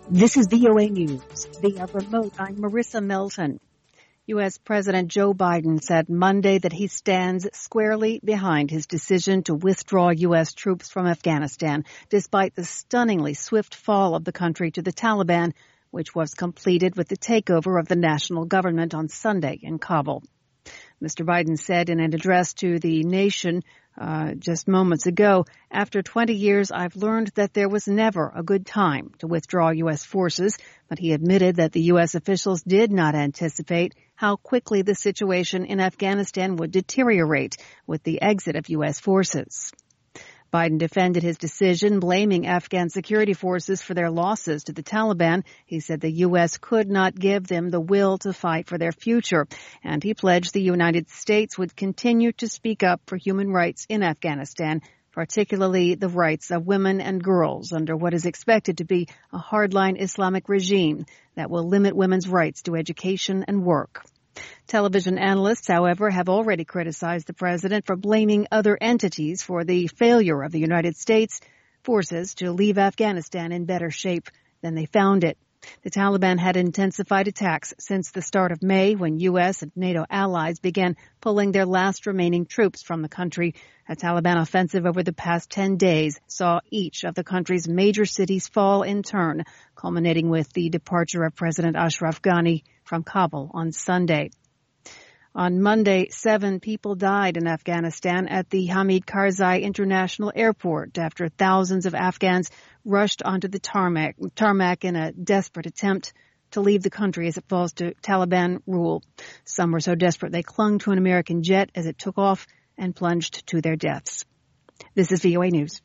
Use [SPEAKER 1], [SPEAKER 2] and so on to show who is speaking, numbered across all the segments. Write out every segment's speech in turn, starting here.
[SPEAKER 1] This is VOA News. Via remote, I'm Marissa Melton. U.S. President Joe Biden said Monday that he stands squarely behind his decision to withdraw U.S. troops from Afghanistan, despite the stunningly swift fall of the country to the Taliban, which was completed with the takeover of the national government on Sunday in Kabul. Mr. Biden said in an address to the nation just moments ago, after 20 years, I've learned that there was never a good time to withdraw U.S. forces, but he admitted that the U.S. officials did not anticipate how quickly the situation in Afghanistan would deteriorate with the exit of U.S. forces. Biden defended his decision, blaming Afghan security forces for their losses to the Taliban. He said the U.S. could not give them the will to fight for their future, and he pledged the United States would continue to speak up for human rights in Afghanistan, particularly the rights of women and girls under what is expected to be a hardline Islamic regime that will limit women's rights to education and work. Television analysts, however, have already criticized the president for blaming other entities for the failure of the United States forces to leave Afghanistan in better shape than they found it. The Taliban had intensified attacks since the start of May when U.S. and NATO allies began pulling their last remaining troops from the country. A Taliban offensive over the past 10 days saw each of the country's major cities fall in turn, culminating with the departure of President Ashraf Ghani from Kabul on Sunday. On Monday, 7 people died in Afghanistan at the Hamid Karzai International Airport after thousands of Afghans rushed onto the tarmac in a desperate attempt to leave the country as it falls to Taliban rule. Some were so desperate they clung to an American jet as it took off and plunged to their deaths. This is VOA News.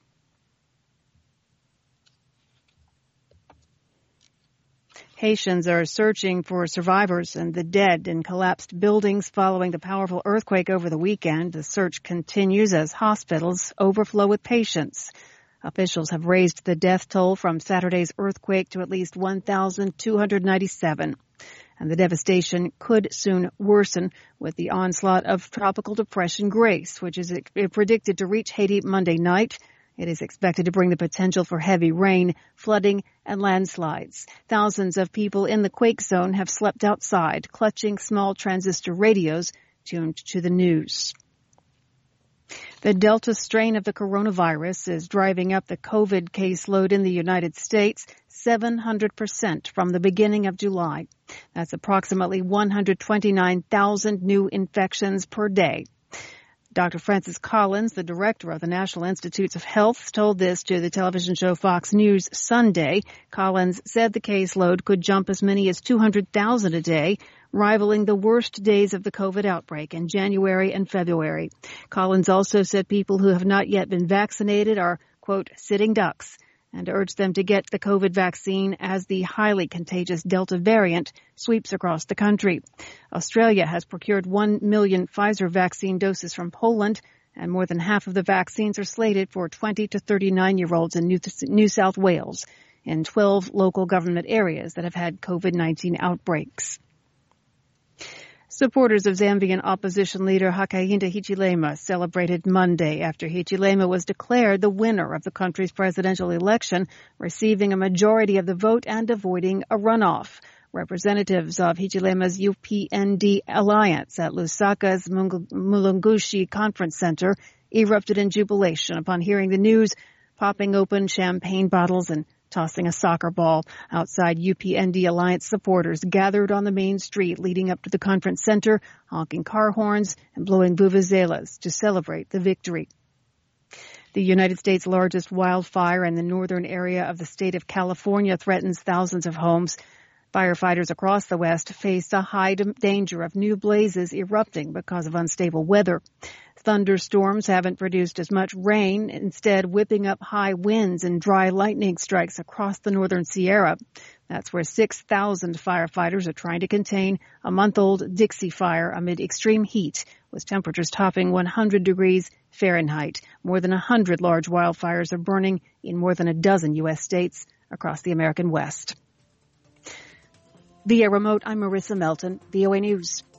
[SPEAKER 1] Haitians are searching for survivors and the dead in collapsed buildings following the powerful earthquake over the weekend. The search continues as hospitals overflow with patients. Officials have raised the death toll from Saturday's earthquake to at least 1,297. And the devastation could soon worsen with the onslaught of Tropical Depression Grace, which is predicted to reach Haiti Monday night. It is expected to bring the potential for heavy rain, flooding, and landslides. Thousands of people in the quake zone have slept outside, clutching small transistor radios tuned to the news. The Delta strain of the coronavirus is driving up the COVID caseload in the United States 700% from the beginning of July. That's approximately 129,000 new infections per day. Dr. Francis Collins, the director of the National Institutes of Health, told this to the television show Fox News Sunday. Collins said the caseload could jump as many as 200,000 a day, rivaling the worst days of the COVID outbreak in January and February. Collins also said people who have not yet been vaccinated are, quote, sitting ducks, and urged them to get the COVID vaccine as the highly contagious Delta variant sweeps across the country. Australia has procured 1 million Pfizer vaccine doses from Poland, and more than half of the vaccines are slated for 20 to 39-year-olds in New South Wales, in 12 local government areas that have had COVID-19 outbreaks. Supporters of Zambian opposition leader Hakainde Hichilema celebrated Monday after Hichilema was declared the winner of the country's presidential election, receiving a majority of the vote and avoiding a runoff. Representatives of Hichilema's UPND alliance at Lusaka's Mulungushi Conference Center erupted in jubilation upon hearing the news, popping open champagne bottles and tossing a soccer ball. Outside, UPND Alliance supporters gathered on the main street leading up to the conference center, honking car horns and blowing vuvuzelas to celebrate the victory. The United States' largest wildfire in the northern area of the state of California threatens thousands of homes. Firefighters across the West face a high danger of new blazes erupting because of unstable weather. Thunderstorms haven't produced as much rain, instead whipping up high winds and dry lightning strikes across the northern Sierra. That's where 6,000 firefighters are trying to contain a month-old Dixie fire amid extreme heat, with temperatures topping 100 degrees Fahrenheit. More than 100 large wildfires are burning in more than a dozen U.S. states across the American West. Via remote, I'm Marissa Melton, VOA News.